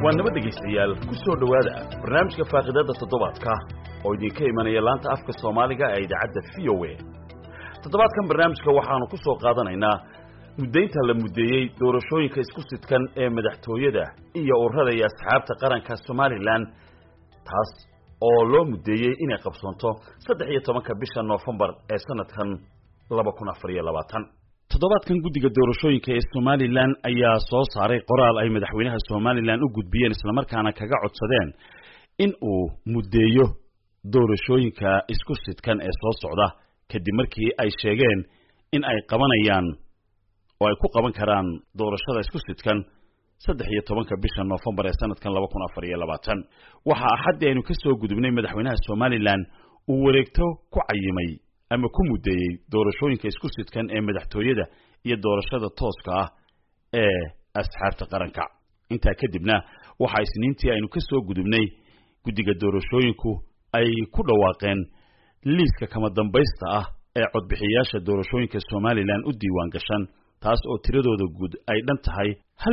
waa nabad dhegeystayaal ku soo dhawaada barnaamijka faaqiidada toddobaadka oo idinka imanaya laanta afka Soomaaliga ee idaacadda VOA. Toddobaadkan barnaamijka waxaanu ku soo qaadanaynaa muddaynta la muddeeyay doorashooyinka isku sidkan ee madaxtooyada iyo ururada iyo asxaabta qaranka Somaliland, taas oo loo muddeeyay inay qabsoonto 13 bisha November ee sanadkan 2024. toddobaadkan guddiga doorashooyinka ee Somaliland ayaa soo saaray qoraal ay madaxweynaha Somaliland u gudbiyeen isla markaana kaga codsadeen in uu muddeeyo doorashooyinka isku sidkan ee soo socda kadib markii ay sheegeen in ay qabanayaan oo ay ku qaban karaan doorashada isku sidkan 13 bisha November ee sanadkan 2024. waxa axadii aynu ka soo gudubnay madaxweynaha Somaliland uu wareegto ku cayimay ama ku muddeeyay doorashooyinka isku sidkan ee madaxtooyada iyo doorashada tooska ah ee asxaabta qaranka. inta kadibna waxa isniintii aynu ka soo gudubnay guddiga doorashooyinku ay ku dhawaaqeen liiska kama dambaysta ah ee codbixiyaasha doorashooyinka Somaliland u diiwaan gashan, taas oo tiradooda guud ay dhan tahay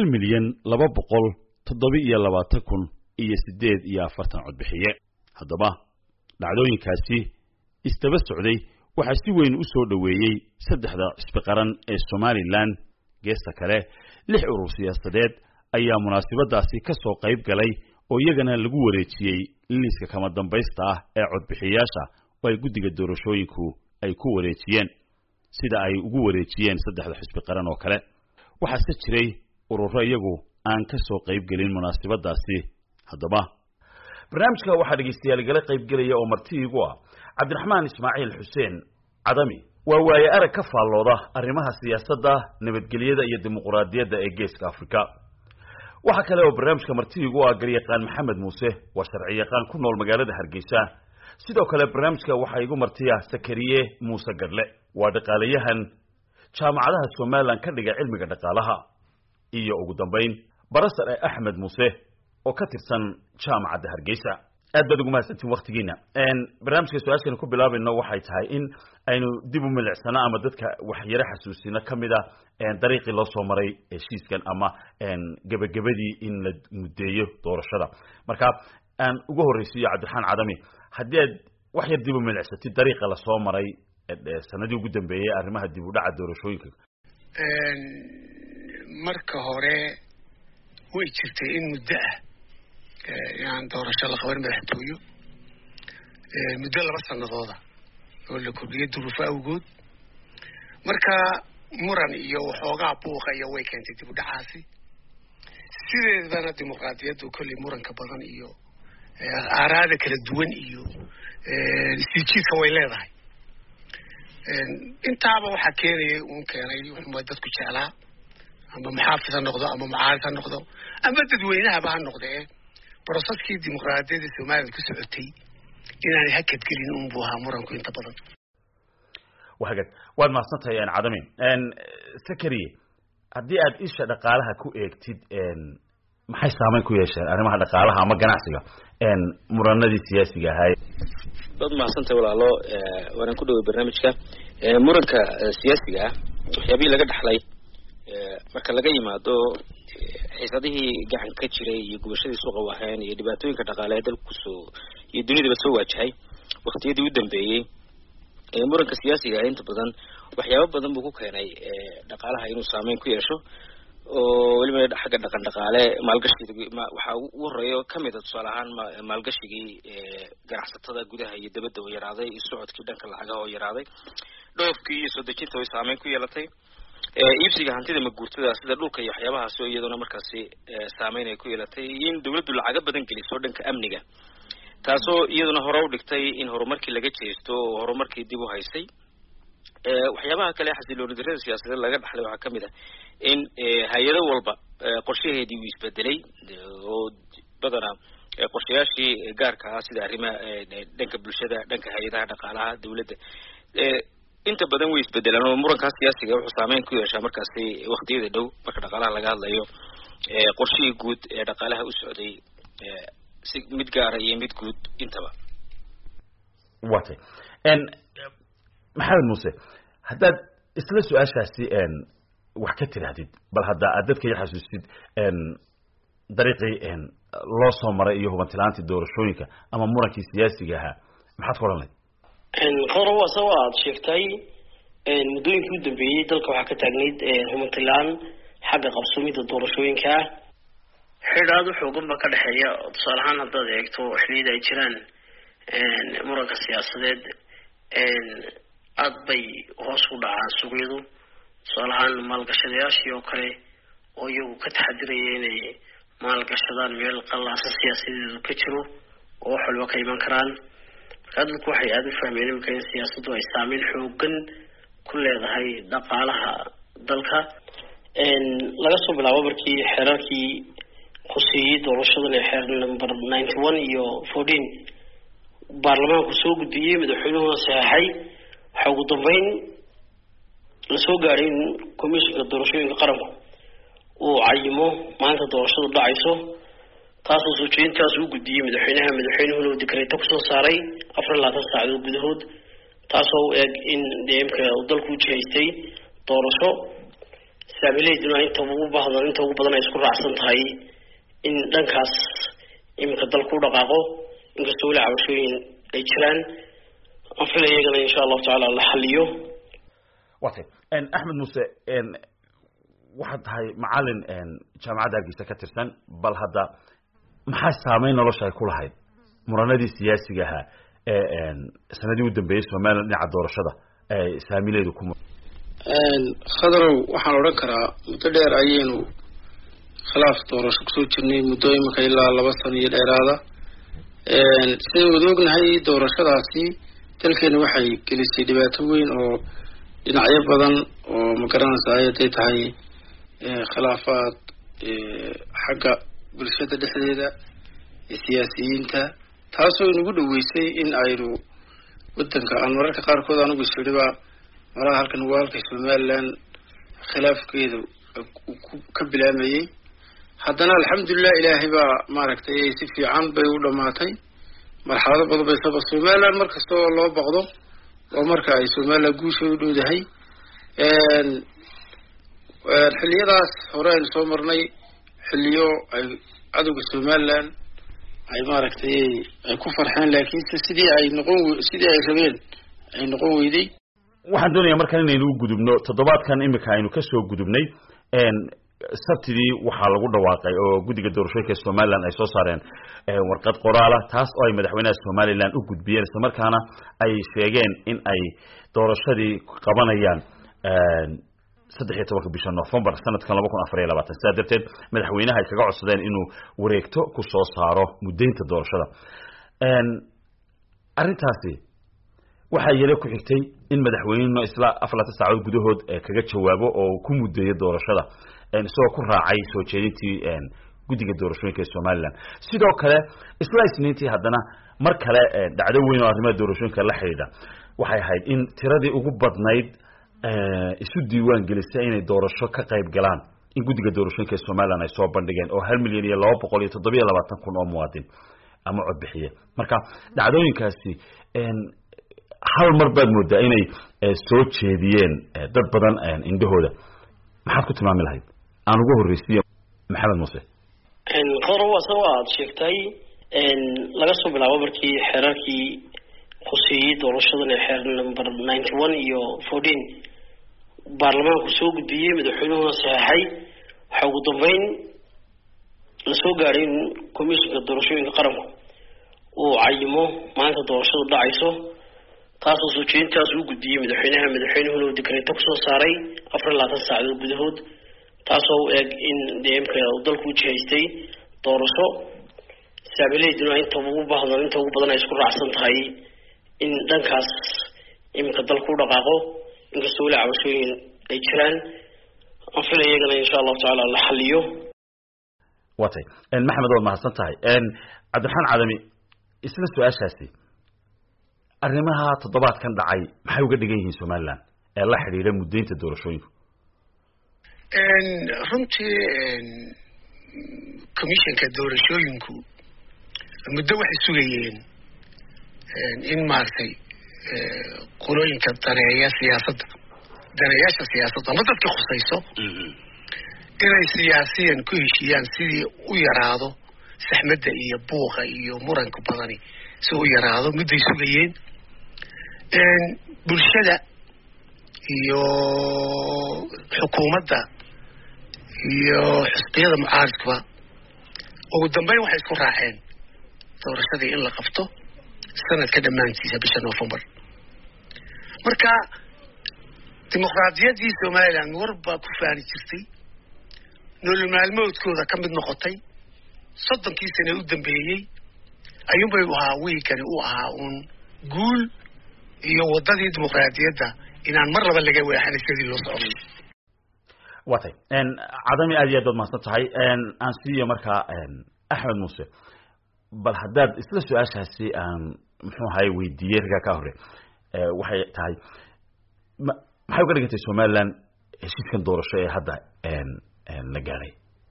1,227,048 codbixiye. haddaba dhacdooyinkaasi istaba socday waxaa si weyn u soo dhaweeyay saddexda xisbi qaran ee Somaliland. geesta kale 6 urur siyaasadeed ayaa munaasabadaasi ka soo qayb galay oo iyagana lagu wareejiyay liiska kama dambaysta ah ee codbixiyaasha oo ay guddiga doorashooyinku ay ku wareejiyeen sida ay ugu wareejiyeen saddexda xisbi qaran oo kale. waxaase jiray ururo iyagu aan ka soo qayb galin munaasabadaasi. haddaba barnaamijka waxaa dhegeystayaal igala qayb galaya oo marti igu ah Cabdiraxmaan Ismaaciil Xuseen Cadami, waa waaye arag ka faallooda arrimaha siyaasadda, nabadgelyada iyo dimuqraadiyadda ee Geeska Afrika. waxa kale oo barnaamijka marti igu ah garyaqaan Maxamed Muuse, waa sharci yaqaan ku nool magaalada Hargeysa. sidoo kale barnaamijka waxa igu martiya Sakariye Muuse Gadle, waa dhaqaalayahan jaamacadaha Somaliland ka dhiga cilmiga dhaqaalaha, iyo ugu dambeyn Barasar Axmed Muuse oo ka tirsan jaamacadda Hargeysa. aad baad ugu mahadsantiin waqtigiina. barnaamijka su'aashan ku bilaabayno waxay tahay in aynu dib u milicsana ama dadka wax yara xasuusina kamida dariiqii loo soo maray heshiiskan ama gabagabadii in la muddeeyo doorashada. marka aan ugu horeysiyo Cabdiraxmaan Cadami, haddii aad wax yar dib u milicsatid dariiqa la soo maray sanadii ugu dambeeyay arrimaha dib u dhaca doorashooyinka. marka hore way jirtay in muddo ah inaan doorasho la qaban madaxtooyo muddo 2 sanadooda oo la kordhiyay duruufo awgood. marka muran iyo waxoogaa buuqa iyo way keentay dib u dhacaasi. sideedana dimuqraadiyaddu kulli muranka badan iyo aaraada kala duwan iyo sijiidka way leedahay. intaaba waxaa keenayay keenay wuxuu dadku jeclaa ama muxaafid ha noqdo ama mucaarid ha noqdo ama dadweynahaba ha noqdee processkii dimuqraadiyadda Soomaaliya ku socotay inaan hakad gelin buu ahaa muranku inta badan. waad mahadsantahay Cadami. Sakariye, haddii aad isha dhaqaalaha ku eegtid maxay saameyn ku yeesheen arrimaha dhaqaalaha ama ganacsiga muranadii siyaasiga ahaa? dad mahadsantahay walaalo, waan ku dhaway barnaamijka. muranka siyaasiga ah waxyaabihii laga dhaxlay marka laga yimaado xiisadihii gacan ka jiray iyo gubashadii suuqa waaheen iyo dhibaatooyinka dhaqaale ee dalku iyo dunidaba soo waajahay waqtiyadii u dambeeyay. muranka siyaasiga ah inta badan waxyaabo badan buu ku keenay dhaqaalaha inuu saameyn ku yeesho oo weliba xagga dhaqaale maalgashiga waxa ugu horeeyo kamid ah tusaale ahaan maalgashigii ganacsatada gudaha iyo dibadda oo yaraaday, socodkii dhanka lacagaha oo yaraaday, dhoofkii iyo soo dejinta oo saameyn ku yeelatay, iibsiga hantida maguurtada sida dhulka iyo waxyaabahaas oo iyaduna markaasi saameyn ay ku yeelatay, in dawladdu lacag badan geliso dhanka amniga, taasoo iyaduna hore u dhigtay in horumarkii laga jeesto oo horumarkii dib u haysay. waxyaabaha kale xasilooni darrada siyaasadeed laga dhaxlay waxaa kamid ah in hay'ado walba qorshaheedii uu isbedelay oo badanaa qorshayaashii gaarka ah sida arrimaha dhanka bulshada, dhanka hay'adaha dhaqaalaha dawladda inta badan way isbedelaan oo murankaas siyaasiga wuxuu saameyn ku yeeshaa markaasi waqtiyada dhow marka dhaqaalaha laga hadlayo qorshihii guud ee dhaqaalaha u socday si mid gaar ah iyo mid guud intaba. watay Maxamed Muuse, haddaad isla su'aashaasi wax ka tirahdid bal hadda aad dadka xasuusid dariiqii loo soo maray iyo hubantilaantii doorashooyinka ama murankii siyaasiga ahaa maxaad ku odhanay qodar waa sawaad sheegtay muddooyinkii u dambeeyay dalka waxaa ka taagnayd hubantilaan xagga qabsoomida doorashooyinka xidhaad xoogan ba ka dhaxeeya tusaale ahaan haddaad eegto xilliyada ay jiraan muranka siyaasadeed aad bay hoos u dhacaan suuqyadu tusaale ahaan maalgashadayaashii oo kale oo iyagu ka taxadiraya inay maalgashadaan meel qallaasa siyaasadeedu ka jiro oo wax walba ka iman karaan markaa dadku waxay aada u fahmeen imika in siyaasaddu ay saameyn xoogan ku leedahay dhaqaalaha dalka laga soo bilaabo markii xeerarkii khuseeyey doorashadan ee xeer number 91 iyo 14 baarlamaanku soo gudbiyey madaxweynuhuna saxeexay waxaa ugu dambeyn lasoo gaaray in komishinka doorashooyinka qaranku uu cayimo maanta doorashadu dhacayso taasoo soo jeedintaas uu gudbiyey madaxweynuhuna uu dekreeto kusoo saaray 24 saacadood gudahood taasoo u eg in imka dalku u jihaystay doorasho saamileyduna inta ugu badan ay isku raacsan tahay in dhankaas imika dalku u dhaqaaqo inkastoo weli cabashooyin ay jiraan aan filaya iyagana insha allahu tacaala la xaliyo watay axmed muuse waxaad tahay macalin jaamacadda hargeysa ka tirsan bal hadda maxaa saameyn nolosha ay ku lahayd muranadii siyaasiga ahaa ee sanadii u dambeeyay somaliland dhinaca doorashada saamileedu ku khadarow waxaan odhan karaa muddo dheer ayaynu khilaaf doorasho kusoo jirnay muddo imika ilaa 2 sano iyo dheeraada sidaan wada ognahay doorashadaasi dalkeena waxay gelisay dhibaato weyn oo dhinacyo badan oo magaranaysa haday tahay khilaafaad xagga bulshada dhexdeeda siyaasiyiinta taasoo inagu dhaweysay in aynu wadanka aan mararka qaarkood anugu isiriba malaha halkan waa halka Somaliland khilaafkeedu ka bilaamayay haddana alxamdulillah ilaahay baa maaragtay si fiican bay u dhamaatay marxalado badan bay soo Somaliland markasta oo loo baqdo oo marka ay Somaliland guusha u dhowdahay xilliyadaas hore ay soo marnay xilliyo ay cadowga Somaliland ay maaragtay ay ku farxeen laakiin sidii ay rabeen ay noqon weyday waxaan doonayaa markan inaynu u gudubno toddobaadkan imika aynu ka soo gudubnay sabtidii waxaa lagu dhawaaqay oo guddiga doorashooyinka Somaliland ay soo saareen warqad qoraal ah taas oo ay madaxweynaha Somaliland u gudbiyeen isla markaana ay sheegeen in ay doorashadii qabanayaan 13 bisha November sanadkan 2024 sidaa darteed madaxweynaha ay kaga codsadeen inuu wareegto ku soo saaro muddeynta doorashada arrintaasi waxaa yare ku xigtay in madaxweynuhu isla 4 saacadood gudahood kaga jawaabo oo ku muddeeyo doorashada isagoo ku raacay soo jeedintii guddiga doorashooyinka Somaliland sidoo kale isla isniintii haddana mar kale dhacdo weyn oo arrimaha doorashooyinka la xiriira waxay ahayd in tiradii ugu badnayd isu diiwaan gelisay inay doorasho ka qayb galaan in guddiga doorashooyinka Somaliland ay soo bandhigeen oo 1,227,000 oo muwaadin ama cod bixiye marka dhacdooyinkaasi hal mar baad moodaa inay soo jeediyeen dad badan indhahooda maxaad ku tilmaami lahayd aan ugu horreysiiyo maxamed muuse qodar waa sawaad sheegtay laga soo bilaabo markii xeerarkii khuseeyey doorashadan ee xeer number 91 iyo 14 baarlamaanku soo gudbiyey madaxweynuhuna saxeexay waxaa ugu dambeyn lasoo gaaray in komishinka doorashooyinka qaranku uu cayimo maanta doorashadu dhacayso taasoo soo jeedintaas uu gudbiyey madaxweynuhuna uu dekreeto kusoo saaray 24 saacadood gudahood taasoo u eg in imka dalku u jihaystay doorasho saamileyduna inta ugu badan ay isku raacsan tahay in dhankaas imika dalku u dhaqaaqo inkastoo weli cabashooyin ay jiraan aan filaya iyagana insha allahu tacaala la xaliyo watay maxamed waad mahadsan tahay cabdiraxmaan cadami isla su-aashaasi arrimaha toddobaadkan dhacay maxay uga dhigan yihiin Somaliland ee la xiriira muddeynta doorashooyinka runtii komishanka doorashooyinku muddo waxay sugayeen in maaragtay qolooyinka daneeyaasha siyaasadda ama dadka khusayso inay siyaasiyan ku heshiiyaan sidii u yaraado saxmadda iyo buuqa iyo muranka badani si u yaraado midday sugayeen bulshada iyo xukuumadda iyo xisbiyada mucaaridkuba ugu dambeyn waxay isku raaceen doorashadii in la qabto sanadka dhammaantiisa bisha November marka dimuqraadiyaddii Somaliland warbaa ku faani jirtay nolol maalmoodkooda ka mid noqotay 30 sano u dambeeyay ayuunbay wiilkani u ahaa un guul iyo wadadii dimuqraadiyadda inaan mar laba laga weexan sidii loo socday watay cadami aad iyo aad mahadsan tahay aan siiyo markaa Axmed Muuse bal haddaad isla su'aashaasi aan muxuu ahay weydiiyay riga ka hore waxay tahay maxay uga dhigantay Somaliland heshiiskan doorasho ee hadda la gaaray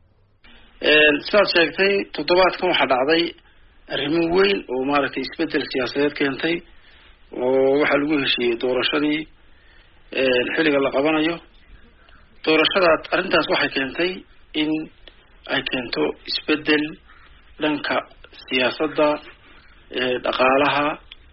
sidaad sheegtay toddobaadkan waxaa dhacday arrimo weyn oo maaragtay isbedel siyaasadeed keentay oo waxaa lagu heshiiyey doorashadii xilliga la qabanayo doorashadaas arrintaas waxay keentay in ay keento isbedel dhanka siyaasadda dhaqaalaha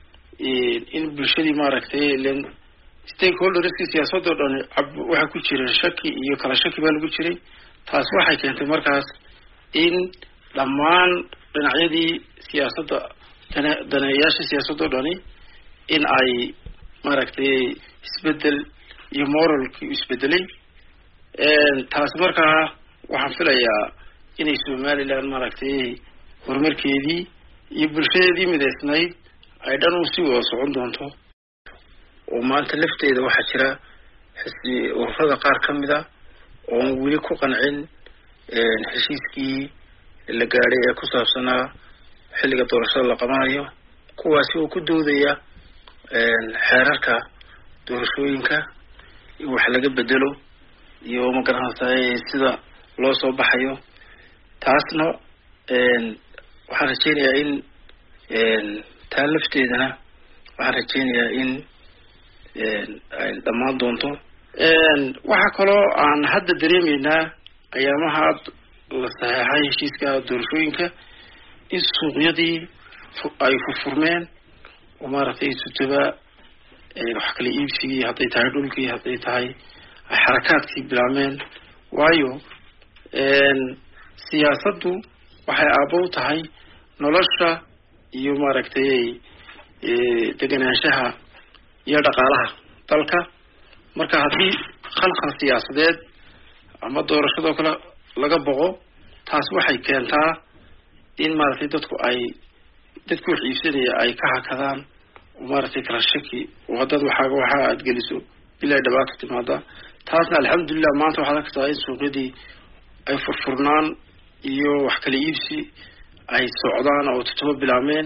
in bulshadii maaragtay len stakeholderskii siyaasadoo dhan waxaa ku jira shaki iyo kala shaki baa lagu jiray taas waxay keentay markaas in dhammaan dhinacyadii siyaasadda daneeyaasha siyaasadoo dhani in ay maaragtay isbedel iyo moralkii isbedelay taas markaa waxaan filayaa inay Somaliland maaragtay horumarkeedii iyo bulshadeedii mideysnayd ay dhan u sii wada socon doonto oo maanta lafteeda waxaa jira ururada qaar ka mid ah oo weli ku qancin heshiiskii la gaadhay ee ku saabsanaa xilliga doorashada la qabanayo kuwaasi oo ku doodaya xeerarka doorashooyinka wax laga bedelo iyo magaranaysaa sida loo soo baxayo taasna waxaan rajeynayaa in taa lafteedana waxaan rajeynayaa in ay dhammaan doonto waxaa kaloo aan hadda dareemaynaa ayaamaha la saxeexay heshiiska doorashooyinka in suuqyadii ay furfurmeen oo maaragtay sutaba wax kala iibsigii hadday tahay dhulkii hadday tahay xarakaadkii bilaameen waayo siyaasaddu waxay aabow tahay nolosha iyo maaragtay deganaanshaha iyo dhaqaalaha dalka marka haddii khalkhal siyaasadeed ama doorashadoo kale laga boqo taas waxay keentaa in maaragtay dadku wax iibsanaya ay ka hakadaan oo maaragtay kala shaki oo haddaad waxa aad geliso ilaa dhibaato timaada taasna alxamdulillah maanta waxaad arkaysaa in suuqyadii ay furfurnaan iyo wax kala iibsi ay socdaan oo todoba bilaameen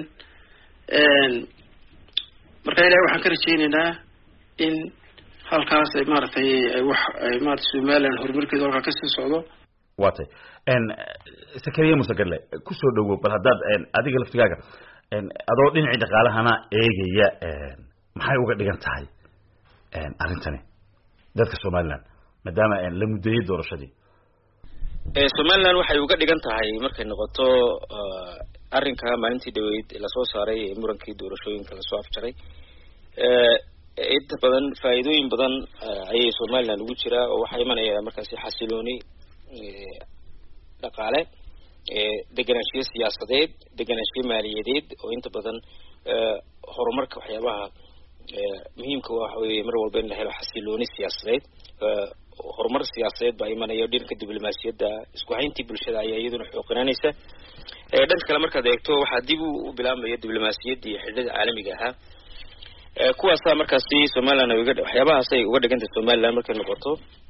marka ilaahay waxaan ka rajeynaynaa in halkaas ay maaragtay ay maaragtay Somaliland horumarkeeda halkaa kasii socdo watay Sakariya Musagarle kusoo dhawow bal haddaad adiga laftigaaga adoo dhinacii dhaqaalahana eegaya maxay uga dhigan tahay arrintani dadka Somaliland maadaama la muddeeyay doorashadii Somaliland waxay uga dhigan tahay markay noqoto arrinka maalintii dhaweyd la soo saaray murankii doorashooyinka la soo afjaray inta badan faa'iidooyin badan ayay Somaliland ugu jira oo waxay imanayaan markaas xasilooni dhaqaale deganaanshiyo siyaasadeed deganaanshiyo maaliyadeed oo inta badan horumarka waxyaabaha muhiimka waxa weeye mar walba in la helo xasilooni siyaasadeed horumar siyaasadeed baa imanaya dhanka diblomaasiyadda isku hayntii bulshada ayaa iyaduna xooganaanaysa dhanka kale markaad eegto waxaa dib u bilaabmaya diblomaasiyaddii iyo xidhiidhada caalamiga ahaa kuwaasaa markaasi Somaliland waxyaabahaas ay uga dhigantay Somaliland markay noqoto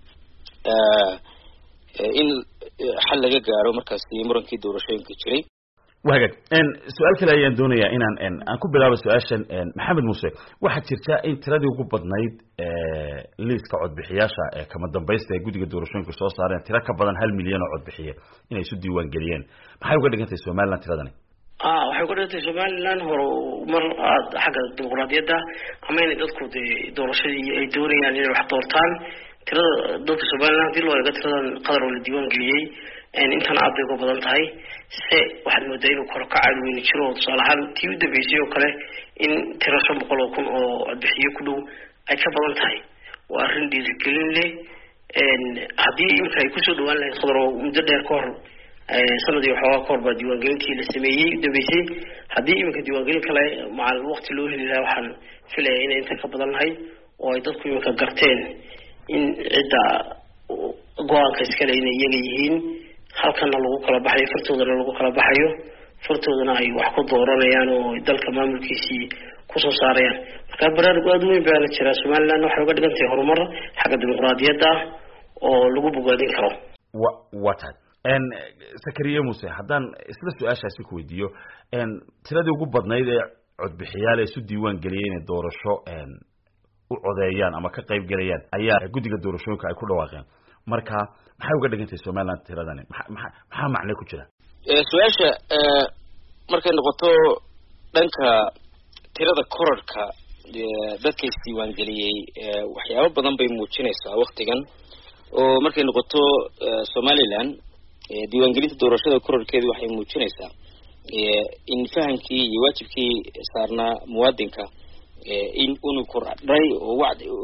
in xal laga gaaro markaasi murankii doorashooyinka jiray wahagag su'aal kale ayaan doonayaa inaan aan ku bilaabo su'aashan Maxamed Muuse waxaa jirta in tiradii ugu badnayd liiska codbixiyaasha kama dambaysta ee guddiga doorashooyinka soo saareen tiro ka badan 1 milyan oo codbixiye inay isu diiwaan geliyeen maxay uga dhigantay Somaliland tiradani waxay uga dhigantay Somaliland horumar xagga dimuqraadiyadda ama inay dadku doorashadii ay doonayaan inay wax doortaan tirada dadka Somaliland dil waa tirada qadar oo la diiwaan geliyay intan aad bay uga badan tahay se waxaad moodaa inuu kor ka caawin jiro tusaale ahaan tii u dambeysay oo kale in tiro 500,000 oo codbixiye ku dhow ay ka badan tahay waa arrin dhiirigelin leh haddii imika ay kusoo dhawaan lahayd khadro muddo dheer ka hor sanadii waxoogaa ka hor baa diiwaangelintii la sameeyey u dambeysay haddii iminka diiwaangelin kale macal waqti loo heli lahaa waxaan filaya inay inta ka badan lahayd oo ay dadku iminka garteen in cidda go-aanka iskale inay iyaga yihiin halkana lagu kala baxayo fartoodana lagu kala baxayo fartoodana ay wax ku dooranayaan oo dalka maamulkiisii kusoo saarayaan marka baraarug aad weyn baa la jiraa Somaliland waxay uga dhigan tahay horumar xagga dimuqraadiyadda oo lagu bogaadin karo wataad Sakariya Muuse haddaan isla su'aashaasi ku weydiiyo tiradii ugu badnayd ee codbixiyaal ee isu diiwaan geliyay inay doorasho u codeeyaan ama ka qayb galayaan ayaa guddiga doorashooyinka ay ku dhawaaqeen marka maxay uga dhigan tahay Somaliland tiradani maxaa macne ku jira su'aasha markay noqoto dhanka tirada kororka dadka isdiiwaan geliyay waxyaabo badan bay muujinaysaa waqtigan oo markay noqoto Somaliland diiwaangelinta doorashada kororkeedu waxay muujinaysaa in fahamkii iyo waajibkii saarnaa muwaadinka in uu kordhay oo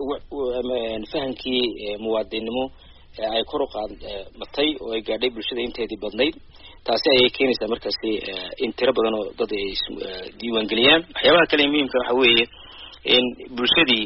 fahamkii muwaadinimo ay kor u qaadatay oo ay gaadhay bulshada inteedii badnayd taasi ayay keenaysaa markaasi in tiro badan oo dad ay diiwaangeliyaan waxyaabaha kale muhiimka waxa weeye in bulshadii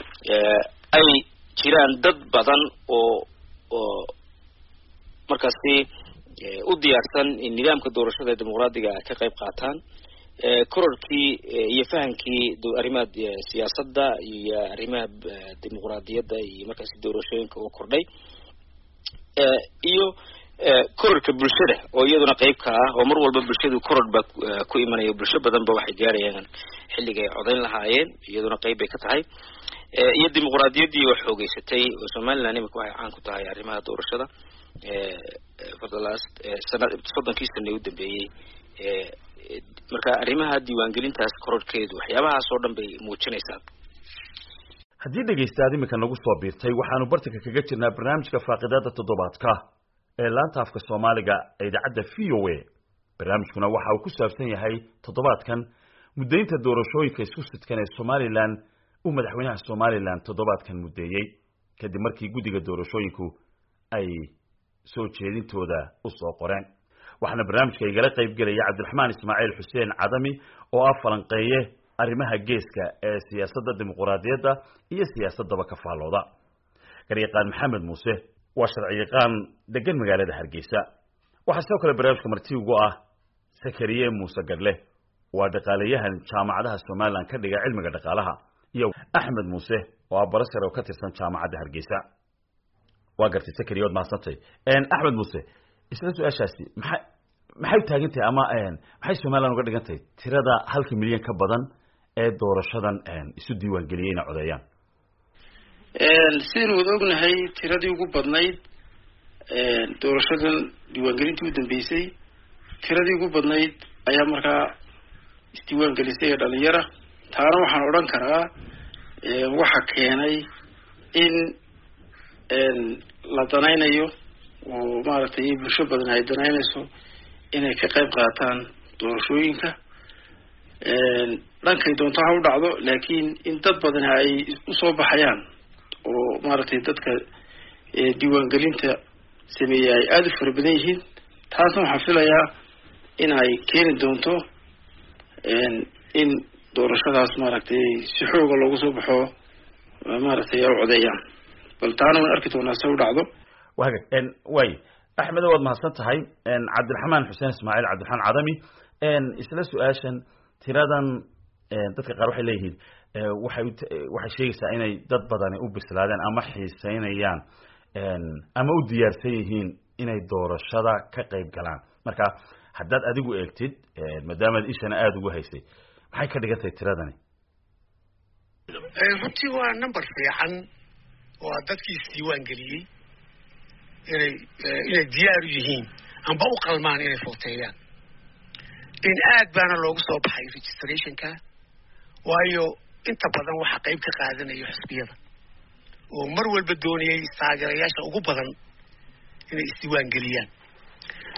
ay jiraan dad badan oo markaasi u diyaarsan in nidaamka doorashada dimuqraadiga ka qayb qaataan kororkii iyo fahamkii arrimaha siyaasadda iyo arrimaha dimuqraadiyadda iyo markaasi doorashooyinka oo kordhay iyo kororka bulshada oo iyaduna qayb ka ah oo mar walba bulshadu koror ba ku imanaya bulsho badan ba waxay gaarayaan xilliga ay codayn lahaayeen iyaduna qayb bay ka tahay iyo dimuqraadiyaddii oo xoogeysatay oo Somaliland imika waxay caan ku tahay arrimaha doorashada for the last sodonkii sano u dambeeyay marka arrimaha diiwaangelintaas kororkeedu waxyaabahaas oo dhan bay muujinaysaa haddii dhegeystaad imika nagu soo biirtay waxaanu bartanka kaga jirnaa barnaamijka faaqidaada toddobaadka ee laanta afka Soomaaliga ee idaacadda VOA barnaamijkuna waxa uu ku saabsan yahay toddobaadkan muddaynta doorashooyinka isku sidkan ee Somaliland uu madaxweynaha Somaliland toddobaadkan muddeeyay kadib markii guddiga doorashooyinku ay soo jeedintooda u soo qoreen waxaana barnaamijka igala qayb galaya Cabdiraxmaan Ismaaciil Xuseen Cadami oo ah falanqeeye arrimaha geeska ee siyaasadda dimuqraadiyadda iyo siyaasadda ka faalooda garyaqaan Maxamed Muuse waa sharciyaqaan degan magaalada Hargeysa waxa sidoo kale barnaamijka marti ugu ah Sakariya Muuse Gadle waa dhaqaalayahan jaamacadaha Somaliland ka dhiga cilmiga dhaqaalaha iyo Axmed Muuse oo barasar oo ka tirsan jaamacadda Hargeysa waa gartay Sakariya wad maasantay Axmed Muuse isla su'aashaasi maxay taagantahay ama maxay Somaliland uga dhigan tahay tirada 1 milyan ka badan ee doorashadan isu diiwaan geliyay inay codeeyaan sidoo ognahay tiradii ugu badnayd doorashadan diiwaangelintii u dambeysay tiradii ugu badnayd ayaa markaa isdiiwaan gelisay dhalinyaro taana waxaan odhan karaa waxa keenay in la danaynayo oo maaragtay bulsho badan ay danaynayso inay ka qayb qaataan doorashooyinka dhankay doonto ha u dhacdo laakiin in dad badan ay usoo baxayaan oo maaragtay dadka diiwaangelinta sameeyay ay aada u fara badan yihiin taasna waxaan filayaa in ay keeni doonto in doorashadaas maaragtay si xooga loogu soo baxo maaragtay ay u codeeyaan bal taana waan arki doonaa se u dhacdo way Axmed waad mahadsan tahay Cabdiraxmaan Xuseen Ismaaciil Cabdiraxmaan Cadami isla su'aashan tiradan dadka qaar waxay leeyihiin waxay sheegaysaa inay dad badan u bislaadeen ama xiiseynayaan ama u diyaarsan yihiin inay doorashada ka qayb galaan marka haddaad adigu eegtid maadaama ishana aad ugu haysay maxay ka dhigan tahay tiradani runtii waa number fiican oo dadkii isdiiwaan geliyey inay diyaar u yihiin amba u qalmaan inay footeeyaan in aad baana loogu soo baxay registrationka waayo inta badan waxa qayb ka qaadanayo xisbiyada oo mar walba doonayay taageerayaasha ugu badan inay isdiiwaan geliyaan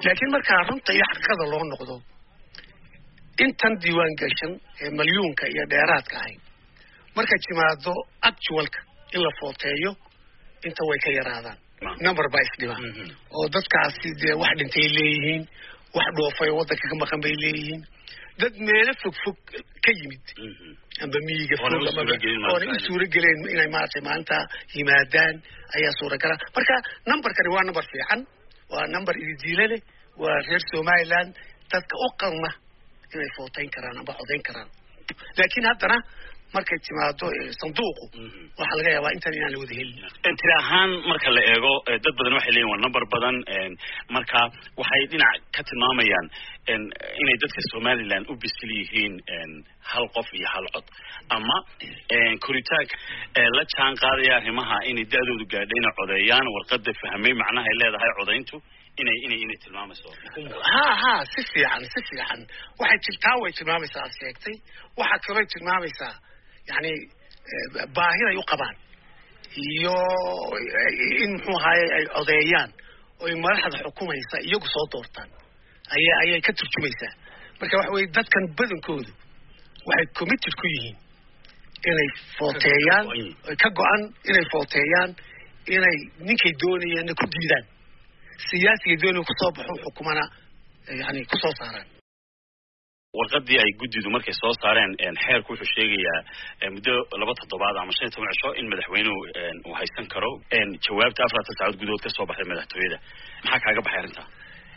laakiin markaa runta iyo xaqiiqada loo noqdo intan diiwaan gashan ee milyuunka iyo dheeraadka ahay marka timaado actualka in la footeeyo inta way ka yaraadaan number baa isdhiba oo dadkaasi dee wax dhintay leeyihiin wax dhoofay waddanka ka maqan bay leeyihiin dad meelo fog ka yimid amba miyiga fog oona u suurageleen inay maaragtay maanta yimaadaan ayaa suuragala marka numberkani waa number fiican waa number ididiile leh waa reer somaliland dadka u qalma inay footayn karaan amba codayn karaan laakiin haddana markay timaado sanduuqu waxaa laga yaabaa intan inaan la wada helin tiri ahaan marka la eego dad badan waxay leeyihin waa number badan marka waxay dhinac ka tilmaamayaan inay dadka somaliland u bisil yihiin hal qof iyo hal cod ama koritaanka la jaan qaadaya arrimaha inay da-doodu gaadhay inay codeeyaan warqada fahmay macnaha ay leedahay codayntu inay tilmaamayso ha si fiican waxay jirtaa way tilmaamaysaa aad sheegtay waxaa kaloo tilmaamaysaa yani baahiday u qabaan iyo in muxuu ahaye ay codeeyaan oo ay madaxda xukumaysa iyagu soo doortaan ayay ka turjumaysaa marka waxa weye dadkan badankoodu waxay committed ku yihiin inay footeeyaan ka go-an inay footeeyaan inay ninkay doonayeenna ku diidaan siyaasiga doonaya kusoo baxo xukumana yani kusoo saaraan warqadii ay guddidu markay soo saareen xeerku wuxuu sheegayaa muddo 2 toddobaad ama 15 cisho in madaxweynuhu uu haysan karo jawaabta 4 saacadood gudahood ka soo baxday madaxtooyada maxaa kaaga baxay arrintaa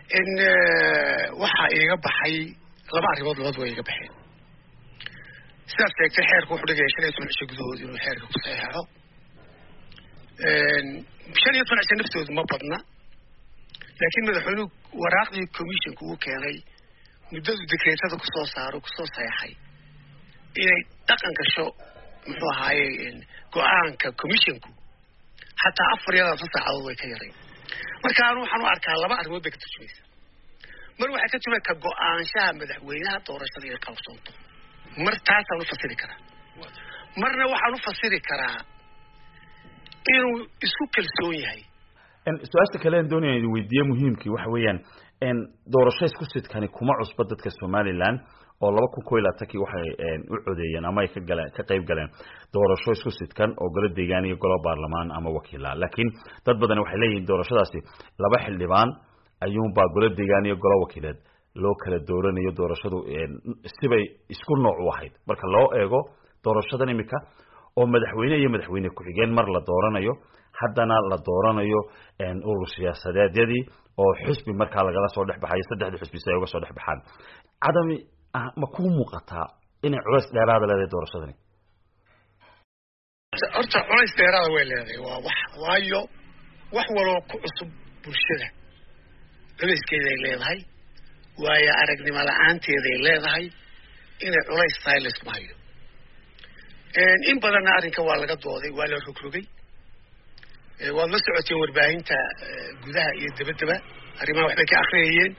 waxaa iiga baxay 2 arrimood labadaba iiga baxeen sidaas sheegtay xeerku wuxuu dhigaya 15 cisho gudahood inuu xeerka ku saxeexo 15 cisho naftoodu ma badna laakiin madaxweynuhu waraaqdii commissionku uu keenay muddadu dekreetada kusoo saxeexay inay dhaqan gasho muxuu ahaaye go-aanka commissionku xataa 4 saacadood way ka yareen marka anu waxaan u arkaa 2 arrimood bay ka turjumaysa mar waxay ka turjumaysaa ka go-aanshaha madaxweynaha doorashada inay qabsoonto mar taasaan u fasiri karaa marna waxaan u fasiri karaa inuu isku kalsoon yahay su-aasha kale aan doonaya idin weydiiye muhiimkii waxa weeyaan doorasho isku sidkani kuma cusba dadka somaliland oo 2021 waxay u codeeyeen ama ay ka qayb galeen doorasho isku sidkan oo golo deegaan iyo golo baarlamaan ama wakiila laakiin dad badan waxay leeyihiin doorashadaasi 2 xildhibaan ayuunbaa golo deegaan iyo golo wakiileed loo kala dooranayo doorashadu sibay isku nooc u ahayd marka loo eego doorashadan imika oo madaxweyne iyo madaxweyne ku-xigeen mar la dooranayo haddana la dooranayo urur siyaasadeedyadii oo xusbi markaa lagala soo dhex baxayo 3 xusbi si ay uga soo dhex baxaan cadami ma kuu muuqataa inay culays dheeraada leedahay doorashadani horta culays dheeraada way leedahay waa waayo wax waloo ku cusub bulshada culayskeeday leedahay waayo aragnimo la-aanteeday leedahay inay culays tahay laysma hayo in badanna arrinka waa laga dooday waa la rogrogay waad la socoteen warbaahinta gudaha iyo dabaddaba arrimaha waxbay ka akhriyayeen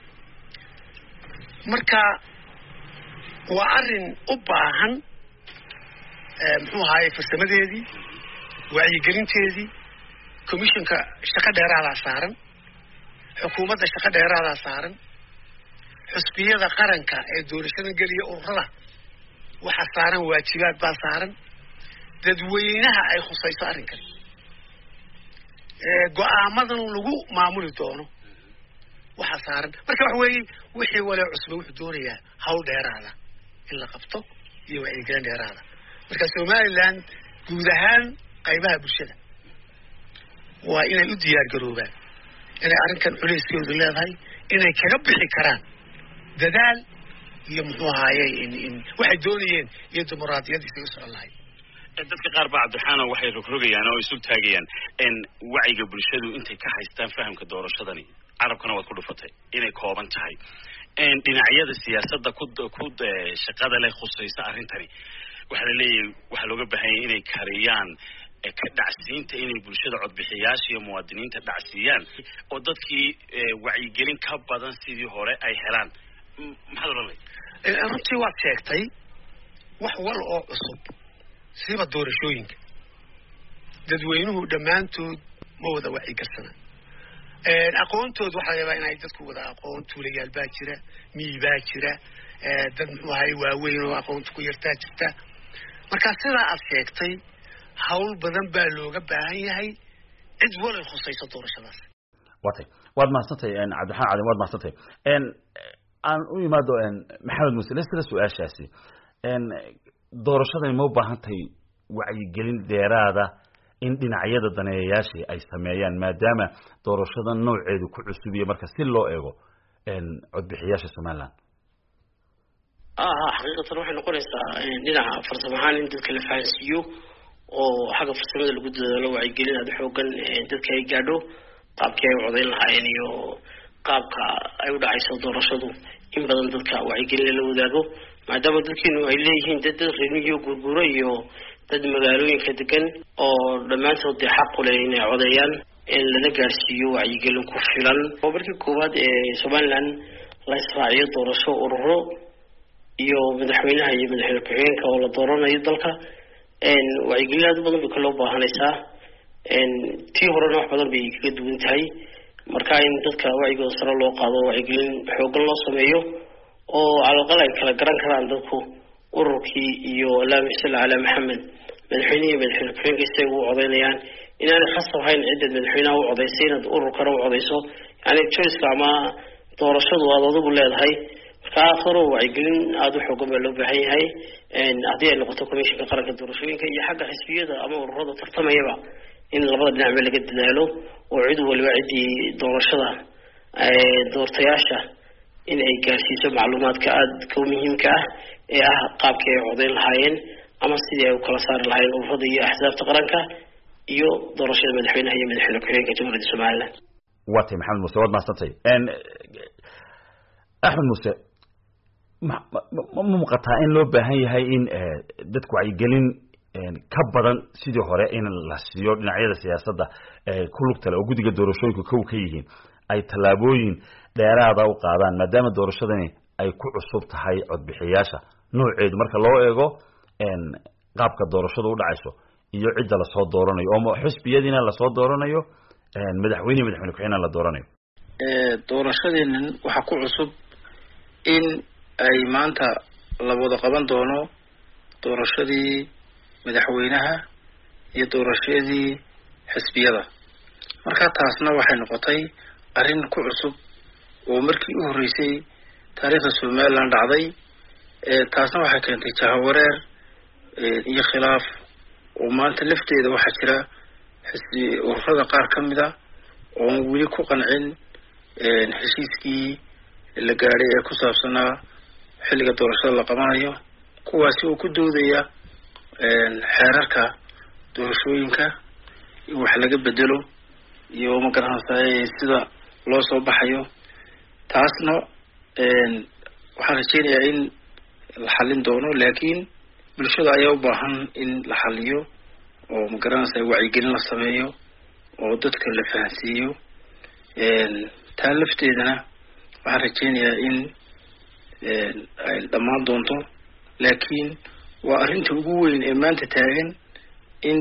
marka waa arrin u baahan muxuu ahaaye farsamadeedii wacyigelinteedii commissionka shaqo dheeraadaa saaran xukuumadda shaqo dheeraadaa saaran xusbiyada qaranka ee doorashadan geliya ururada waxa saaran waajibaad baa saaran dadweynaha ay khusayso arrinkan go-aamadan lagu maamuli doono waxa saaran marka waxa weeye wixii wale cusba wuxuu doonayaa hawl dheeraada in la qabto iyo wacyigelin dheeraada marka somaliland guud ahaan qaybaha bulshada waa inay u diyaar garoobaan inay arrinkan culayskeedu leedahay inay kaga bixi karaan dadaal iyo muxuu ahaaye waxay doonayeen iyo dimuqraadiyadiisa u socon lahayd dadka qaar baa cabdiraxmaan waxay rogrogayaan oo isu taagayaan wacyiga bulshadu intay ka haystaan fahamka doorashadani carabkana waad ku dhufatay inay kooban tahay dhinacyada siyaasadda ku shaqada leh khusaysa arrintani waxaa la leeyahay waxaa looga baahan yahay inay kariyaan ka dhacsiinta inay bulshada codbixiyaasha iyo muwaadiniinta dhacsiiyaan oo dadkii wacyigelin ka badan sidii hore ay helaan maxaad odhan lahayd runtii waad sheegtay wax wal oo cusub siba doorashooyinka dadweynuhu dhammaantood ma wada wacyigarsana aqoontood waxaa laga yaabaa inay dadku wada aqoon tuulayaal baa jira miyi baa jira dad muxuu ahay waaweyn oo aqoonta ku yartaa jirta marka sidaa aad sheegtay hawl badan baa looga baahan yahay cid walay khusayso doorashadaas waad mahadsantahay cabdiraxmaan cali waad mahadsantahay aan u yimaado maxamed muuse sida su-aashaasi doorashadani ma u baahan tahay wacyigelin dheeraada in dhinacyada daneeyayaashii ay sameeyaan maadaama doorashada nooceedu ku cusub iyo marka si loo eego codbixiyaasha somaliland xaqiiqatan waxay noqonaysaa dhinaca farsamo ahaan in dadka la fahansiiyo oo xagga farsamada lagu dadaalo wacyigelin aada xoogan dadka ay gaadho qaabkii ay u codayn lahaayeen iyo qaabka ay u dhacayso doorashadu in badan dadka wacyigelin la wadaago maadaama dadkeenu ay leeyihiin dad reemiyo gurguro iyo dad magaalooyinka degan oo dhammaantood dee xaq u leh inay codeeyaan in lala gaarsiiyo wacyigelin ku filan oo markii koowaad ee somaliland la israaciyo doorasho ururo iyo madaxweynaha iyo madaxweyne ku-xigeenka oo la dooranayo dalka wacyigelin aad u badan bay kaloo baahanaysaa tii horena wax badan bay kaga duwan tahay marka in dadka wacyigooda sare loo qaado wacyigelin xoogan loo sameeyo oo calaqal ay kala garan karaan dadku ururkii iyo allahuma salli calaa maxamed madaxweynihi madaxweyne ku-xigeenka isay ugu codeynayaan inaanay khasab hayn ciddad madaxweynaha u codaysay inaad ururkana u codayso yani choiceka ama doorashadu aad adigu leedahay marka akhiro wacyigelin aada u xoogan baa loo baahan yahay haddii ay noqoto commissionka qaranka doorashooyinka iyo xagga xisbiyada ama ururada tartamayaba in labada dhinacba laga dadaalo oo cid waliba ciddii doorashada doortayaasha in ay gaarsiiso macluumaadka aadka muhiimka ah ee ah qaabkii ay codeyn lahaayeen ama sidii ay u kala saari lahaayeen ururada iyo axsaabta qaranka iyo doorashada madaxweynaha iyo madaxweyne ku-xigeenka jamhuuriyadda somaliland watay maxamed muuse waad mahadsantahay axmed muuse ma muuqataa in loo baahan yahay in dadku wacyigelin ka badan sidii hore in la siiyo dhinacyada siyaasadda ku lugtale oo guddiga doorashooyinku kow ka yihiin ay tallaabooyin dheeraada u qaadaan maadaama doorashadani ay ku cusub tahay codbixiyaasha nooceedu marka loo eego qaabka doorashadu u dhacayso iyo cidda lasoo dooranayo oo xisbiyadiina lasoo dooranayo madaxweyne madaxweyne ku-xigeenna la dooranayo doorashadeenan waxaa ku cusub in ay maanta la wada qaban doono doorashadii madaxweynaha iyo doorashadii xisbiyada marka taasna waxay noqotay arrin ku cusub oo markii u horreysay taariikhda somaliland dhacday taasna waxay keentay jahawareer iyo khilaaf oo maanta lafteeda waxaa jira ururada qaar ka mid a oon weli ku qancin heshiiskii la gaadhay ee ku saabsanaa xilliga doorashada la qabanayo kuwaasi oo ku doodaya xeerarka doorashooyinka in wax laga bedelo iyo magaranaysaa sida loo soo baxayo taasna waxaan rajeynayaa in la xallin doono laakiin bulshada ayaa u baahan in la xalliyo oo magaranaysaa wacyigelin la sameeyo oo dadka la fahansiiyo taa lafteedana waxaan rajeynayaa in ay dhammaan doonto laakiin waa arrinta ugu weyn ee maanta taagan in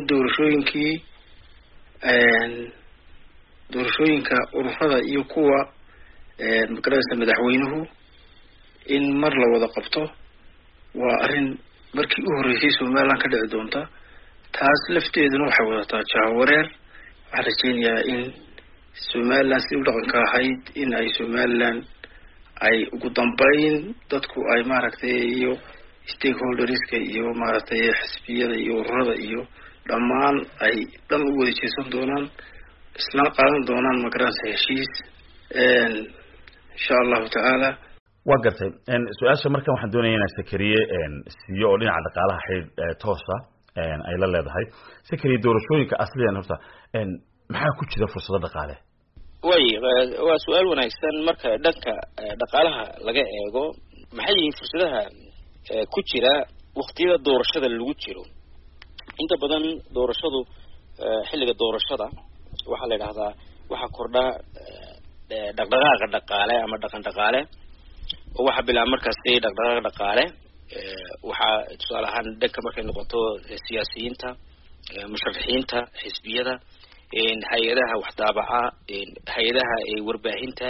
doorashooyinka ururada iyo kuwa magaranaysa madaxweynuhu in mar la wada qabto waa arrin markii u horreysay somaliland ka dhici doonta taas lafteeduna waxay wadataa jahawareer waxaan rajeynayaa in somaliland si u dhaqanka ahayd in ay somaliland ay ugu dambeyn dadku ay maaragtay iyo stakeholderska iyo maaragtay xisbiyada iyo ururada iyo dhammaan ay dhan u wada jeesan doonaan isla qaadan doonaan magaranaysa heshiis insha allahu tacaala waa gartay su-aasha markan waxaan doonaya inaan sakariye siiyo oo dhinaca dhaqaalaha xidhiidh toosa ay la leedahay sakariye doorashooyinka asliyan horta maxaa ku jira fursado dhaqaale waa su-aal wanaagsan marka dhanka dhaqaalaha laga eego maxay yihiin fursadaha ku jira waktiyada doorashada lagu jiro inta badan doorashadu xilliga doorashada waxaa la yidhahdaa waxaa kordha dhaqdhaqaaqa dhaqaale ama dhaqan dhaqaale oo waxaa bilaaba markaasi dhaqdhaqaaqa dhaqaale waxaa tusaale ahaan dhanka markay noqoto siyaasiyiinta musharaxiinta xisbiyada hay-adaha waxdaabaca hay-adaha warbaahinta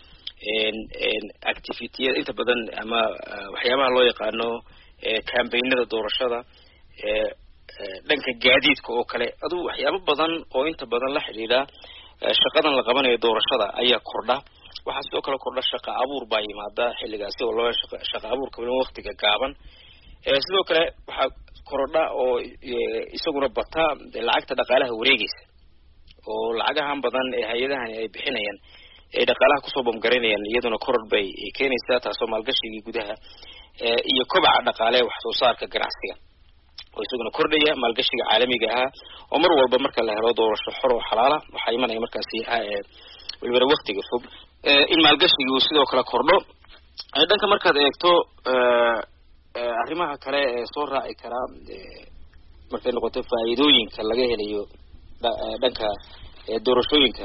activity inta badan ama waxyaabaha loo yaqaano campaignada doorashada dhanka gaadiidka oo kale aduu waxyaabo badan oo inta badan la xiriira shaqadan la qabanayo doorashada ayaa kordha waxa sidoo kale kordha shaqo abuur baa yimaada xilligaasi oo loo shaqo abuur ka badan waqtiga gaaban sidoo kale waxa kordha oo isaguna bata lacagta dhaqaalaha wareegaysa oo lacagahan badan ee hay'adahan ay bixinayaan ee dhaqaalaha ku soo bamgareynayaan iyaduna koror bay keenaysaa taasoo maalgashiga gudaha iyo kobaca dhaqaale wax soo saarka ganacsiga oo isaguna kordhaya maalgashiga caalamiga ah oo mar walba marka la helo doorasho xor oo xalaala waxa imanaya markaasi waliba waqtiga fog in maalgashiga uu sidoo kale kordho dhanka markaad eegto arrimaha kale ee soo raaci kara markay noqoto faa'iidooyinka laga helayo dhanka doorashooyinka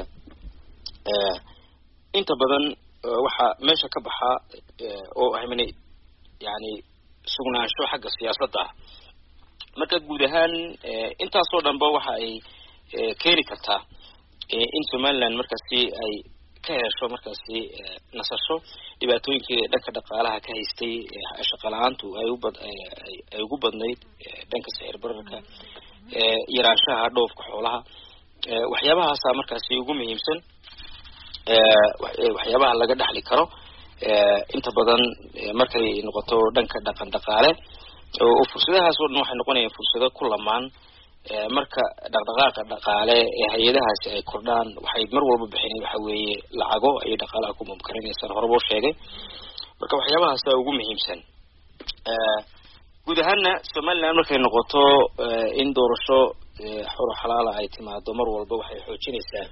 inta badan waxa meesha ka baxa oo ahmini yani sugnaansho xagga siyaasadda marka guud ahaan intaasoo dhanba waxa ay keeni kartaa in Somaliland markaasi ay ka hesho markaasi nasasho dhibaatooyinkii dhanka dhaqaalaha ka haystay shaqo la'aantu ay ugu badnayd dhanka sicir bararka yaraanshaha dhoofka xoolaha waxyaabahaas markaasi ugu muhiimsan waxyaabaha laga dhaxli karo inta badan markay noqoto dhanka dhaqan dhaqaale oo fursadahaas oo dhan waxay noqonayaan fursado ku lamaan marka dhaqdhaqaaqa dhaqaale ee hay'adahaasi ay kordhaan waxay mar walba bixinayaan waxa weeye lacago ay dhaqaalaha ku mumkinaysan horebo sheegay marka waxyaabahaas ugu muhiimsan guud ahaan Somaliland markay noqoto in doorasho xor xalaal ay timaado mar walba waxay xoojinaysaa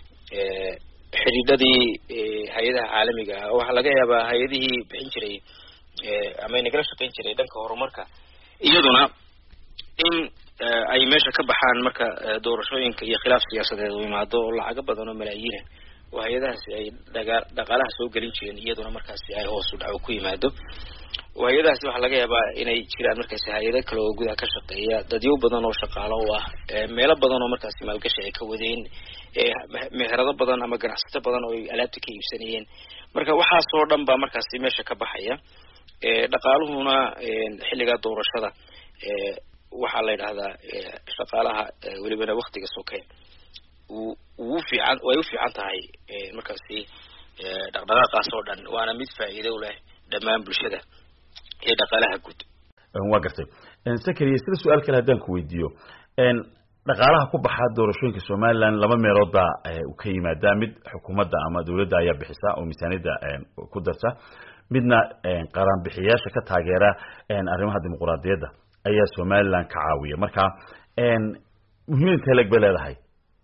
xiriidadii hay'adaha caalamiga ah waxa laga yaabaa hay'adihii bixin jiray ama inagala shaqeyn jiray dhanka horumarka iyaduna in ay meesha ka baxaan marka doorashooyinka iyo khilaaf siyaasadeed uu yimaado oo lacaga badan oo malaayiin oo hay'adahaasi ay dhaqaalaha soo gelin jireen iyaduna markaasi ay hoos u dhaco ku yimaado hay'adahaasi waxa laga yaabaa inay jiraan markaasi hay'ado kale oo gudaha ka shaqeeya dadyo badan oo shaqaalo u ah meelo badan oo markaasi maalgashi ay ka wadeen meherado badan ama ganacsato badan oo ay alaabta ka iibsanayeen marka waxaas oo dhan baa markaasi meesha ka baxaya dhaqaaluhuna xilliga doorashada waxa la yiraahdaa shaqaalaha waliba waqtiga sokay uu fiican way u fiican tahay markaasi dhaqdhaqaaqaas oo dhan waana mid faa'iido u leh dhammaan bulshada ee dhaqaalaha guud waa gartay sakariye sida su'aal kale hadaan ku weydiiyo dhaqaalaha ku baxa doorashooyinka Somaliland laba meelood baa u ka yimaada mid xukuumadda ama dawladda ayaa bixisa oo miisaaniyadda ku darta midna qaran bixiyaasha ka taageera arrimaha dimuqraadiyadda ayaa Somaliland ka caawiya marka muhiimka lag baleedahay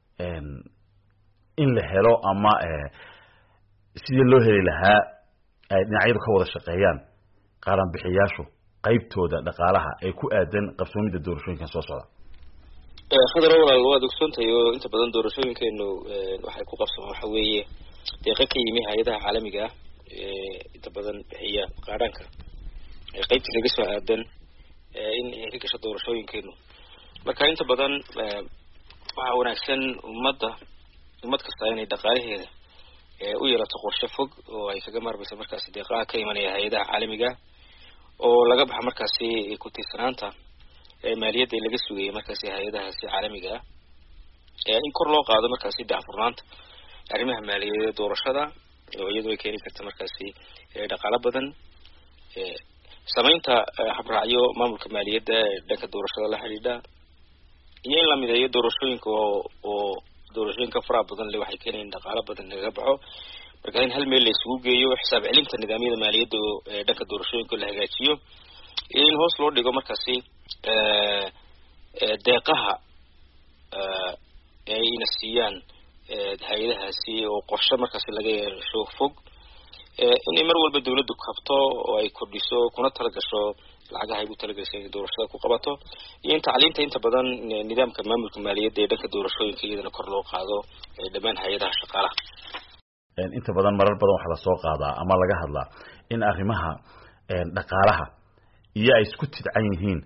in la helo ama sidii loo heli lahaa dhinacyadu ka wada shaqeeyaan qaran bixiyaashu qaybtooda dhaqaalaha ay ku aadan qabsoomida doorashooyinka soo socda khadar walaal waa dugsoontahay oo inta badan doorashooyinkeenu waxay ku qabsamaan waxa weeye deeqa ka yimi hay'adaha caalamiga ah inta badan bixiya qaranka qaybta laga soo aadan in ay gasho doorashooyinkeenu marka inta badan waxa wanaagsan ummad kasta inay dhaqaalaheeda u yeelato qorshe fog oo ay kaga maarmayso markaasi deeqaha ka imanaya hay'adaha caalamiga oo laga baxo markaasi ku tiirsanaanta maaliyadda laga sugayay markaasi hay'adahaasi caalamiga in kor loo qaado markaasi daahfurnaanta arrimaha maaliyadeed doorashada oo iyadoo ay keeni karto markaasi dhaqaale badan samaynta habraacyo maamulka maaliyadda dhanka doorashada la xiriidha iyo in la mideeyo doorashooyinka oo doorashooyinka faraha badan leh waxay keenayaan dhaqaale badan laga baxo marka in hal meel la isugu geeyo xisaab celinta nidaamyada maaliyadda ee dhanka doorashooyinka la hagaajiyo in hoos loo dhigo markaasi deeqaha ay nasiyaan hay'adahaasi oo qorshe markaasi laga yeesho fog in mar walba dawladdu kabto oo ay kordhiso kuna talagasho lacagaha ay ugu talagashay in doorashada ku qabato iyo in tacliinta inta badan nidaamka maamulka maaliyadda ee dhanka doorashooyinka iyadana kor loo qaado dhammaan hay'adaha shaqaalaha inta badan marar badan waxa la soo qaadaa ama laga hadlaa in arrimaha dhaqaalaha iyo ay isku tidcan yihiin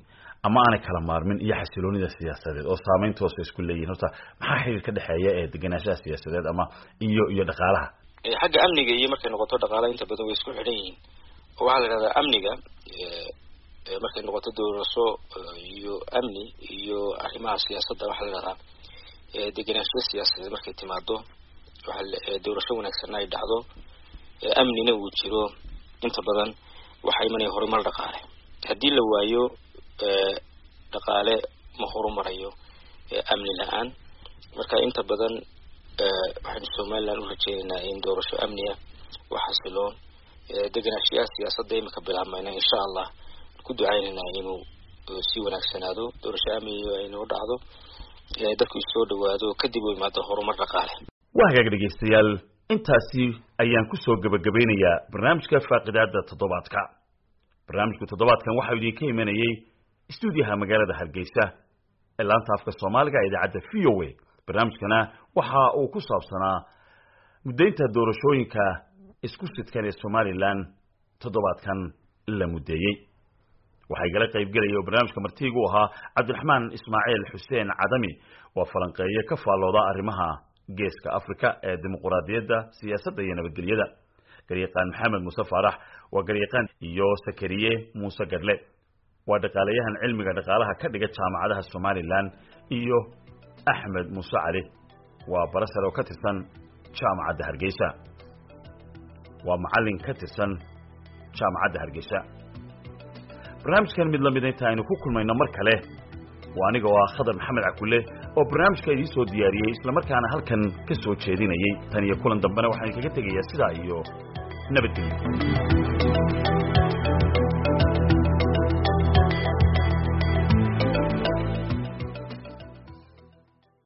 ama aanay kala maarmin iyo xasiloonida siyaasadeed oo saameyn toos isku leeyihiin horta maxaa xiriir ka dhaxeeya ee deganaanshaha siyaasadeed ama iyo dhaqaalaha xagga amniga iyo markay noqoto dhaqaalaha inta badan way isku xidhan yihiin oo waxaa la yidhahdaa amniga markay noqoto doorasho iyo amni iyo arrimaha siyaasadda waxaa la yidhahdaa deganaanshaha siyaasadeed markay timaado doorasho wanaagsanna ay dhacdo amnina uu jiro inta badan waxaa imanaya horumar dhaqaale haddii la waayo dhaqaale ma horumarayo amni la-aan marka inta badan waxaynu somaliland u rajeynaynaa in doorasho amniya wax xasiloon deganaanshiyaha siyaasadda imika bilaabmayna insha allah ku ducaynaynaa inuu si wanaagsanaado doorasho amniya inuu dhacdo dadku isoo dhawaado kadib u imaado horumar dhaqaale waa hagaag dhegaystayaal intaasi ayaan kusoo gabagabeynayaa barnaamijka faaqidaada toddobaadka barnaamijka toddobaadkan waxaa idinka imanayay stuudiyaha magaalada hargeysa ee laanta afka soomaaliga ee idaacadda VOA barnaamijkana waxa uu ku saabsanaa muddaynta doorashooyinka isku sidkan ee Somaliland toddobaadkan la muddeeyay waxay gala qaybgalaya oo barnaamijka martiigu ahaa Cabdiraxmaan Ismaaciil Xuseen Cadami oo falanqeeye ka faalooda arrimaha geeska Afrika ee dimuqraadiyadda siyaasadda iyo nabadgelyada garyaqaan Maxamed Muuse Faarax waa garyaqaan iyo Sakariye Muuse Gadle waa dhaqaalayahan cilmiga dhaqaalaha ka dhiga jaamacadaha Somaliland iyo Axmed Muuse Cali waa barasar oo ka tirsan jaamacadda Hargeysa waa macallin ka tirsan jaamacadda Hargeysa barnaamijkan mid lamid inta aynu ku kulmayno mar kale waa aniga oo Khadar Maxamed Cakulle oo barnaamijka idin soo diyaariyay isla markaana halkan ka soo jeedinayay tan iyo kulan dambena waxaan kaga tegayaa sidaa iyo nabadgelyo